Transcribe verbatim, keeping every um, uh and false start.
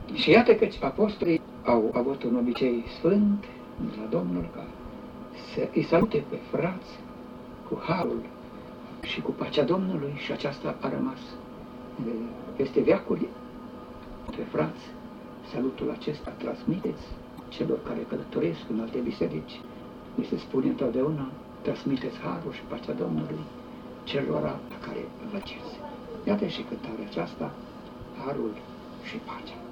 Și iată că apostolii au avut un obicei sfânt la Domnul ca să îi salute pe frați cu harul și cu pacea Domnului, și aceasta a rămas peste veacuri. Pe frați, salutul acesta transmiteți celor care călătoresc în alte biserici. Mi se spune întotdeauna: transmiteți harul și pacea Domnului celora la care vă ceți. Iată și cântarea aceasta, harul și pacea.